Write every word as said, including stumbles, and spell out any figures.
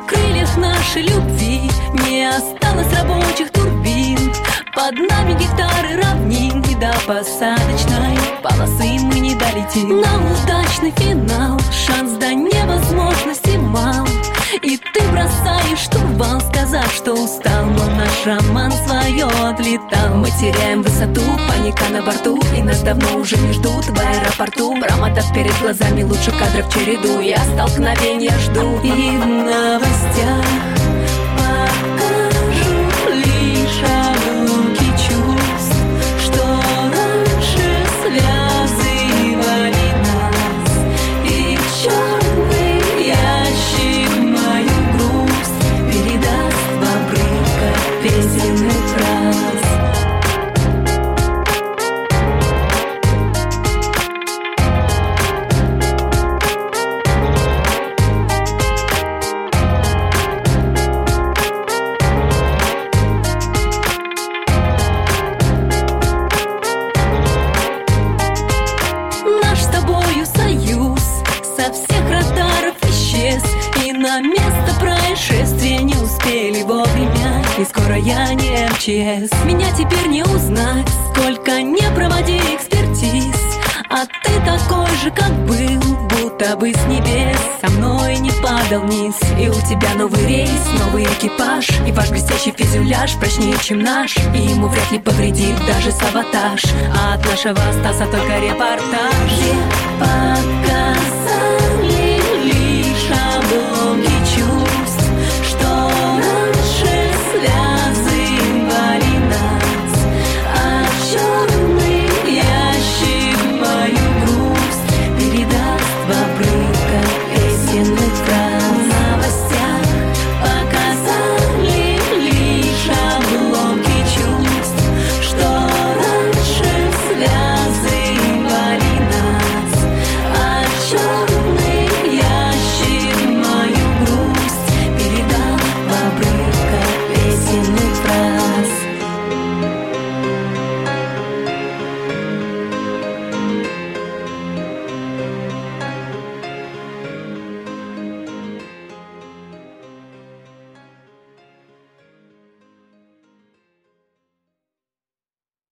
крыльях нашей любви не осталось рабочих турбин. Под нами гектары равнин, и до посадочной полосы мы не долетим. На удачный финал шанс до невозможности мал. И ты бросаешь штурвал, сказав, что устал, но наш роман свое отлетал. Мы теряем высоту, паника на борту, и нас давно уже не ждут в аэропорту. Промотав перед глазами лучше кадров череду, я столкновения жду. И в новостях покажу лишь огоньки чувств, что раньше связывали нас. И черный ящик мою грусть передаст в обрывках песенных фраз. Со всех радаров исчез, и на место происшествия не успели вовремя. И скоро я не эм че эс. Меня теперь не узнать, сколько не проводи экспертиз. А ты такой же, как был, будто бы с небес со мной не падал вниз. И у тебя новый рейс, новый экипаж, и ваш блестящий фюзеляж прочнее, чем наш. И ему вряд ли повредит даже саботаж. А от нашего остался только репортаж. Где показ